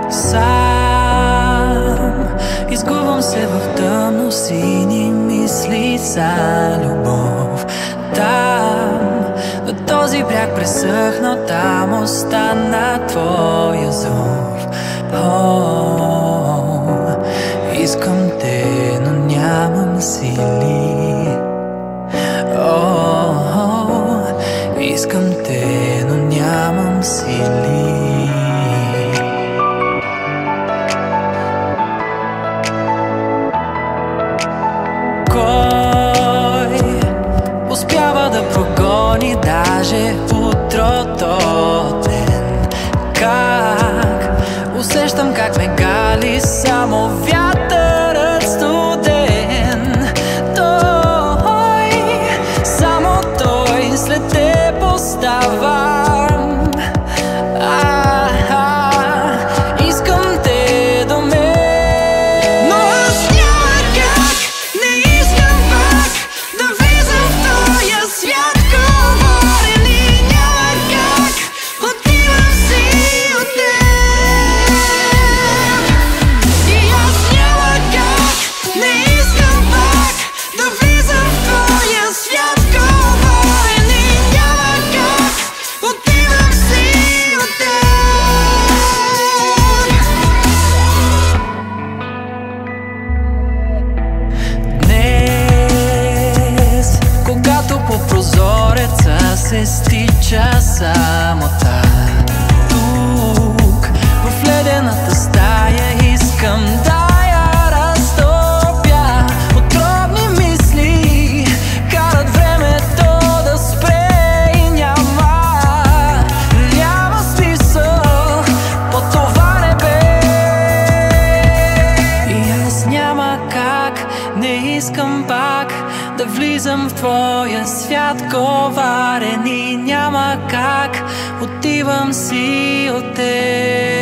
Сам изгубвам се в тъмно сини мисли за любов. Там, на този бряг пресъхнал, там остана твоя зов. Искам те, но нямам сили. Искам те, но нямам сили. Кой успява да прогони даже утрото ден? Как усещам как ме гали само вятърът студен. Той, само той след теб оставам. Искам те до мен, но аз няма как, не искам пак да влизам в твоя свят. Говорен и няма как, отивам си от теб. И аз няма как, не искам пак да влизам в твоя свят. Говорен и няма как, отивам си от теб. Днес, когато по прозореца се стича самота, тук в ледената стая искам да я разтопя. Отровни мисли карат времето да спре и няма смисъл по това небе. И аз няма как, не искам пак да влизам в твоя свят. Коварен и няма как, отивам си от теб.